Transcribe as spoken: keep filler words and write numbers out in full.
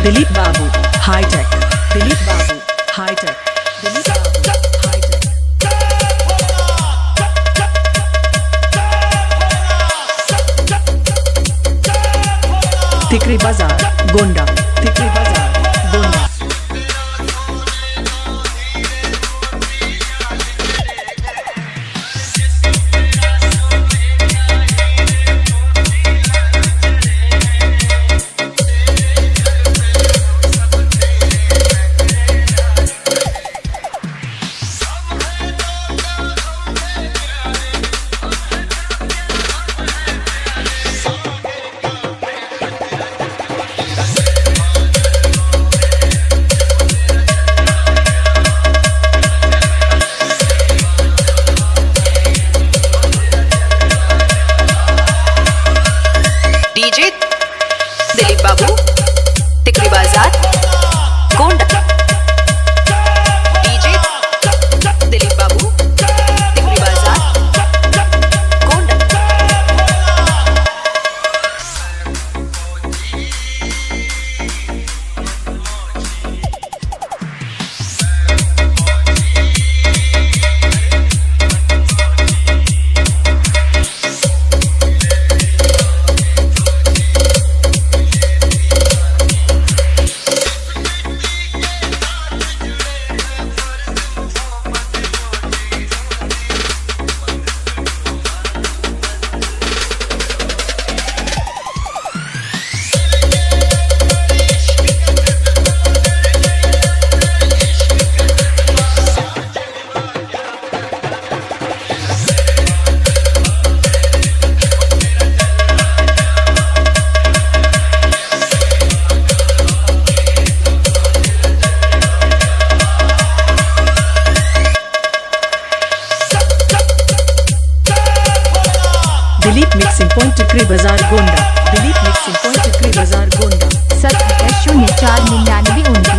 दिलीप बाबू हाईटेक, दिलीप बाबू हाईटेक, दिलीप बाबू हाईटेक। तिकरी बाजार गोंडा, तिकरी बाजार गोंडा। डीजे दिलीप बाबू तिकरी बाजार गोंडा। डीजे दिलीप बाबू तिकरी बाजार गोंडा। दिलीप मिक्सिंग पॉइंट टिकरी बाजार गोंडा, दिलीप मिक्सिंग पॉइंट टिकरी बाजार गोंडा। सत्तर शून्य चार निन्यानवे उन्नीस।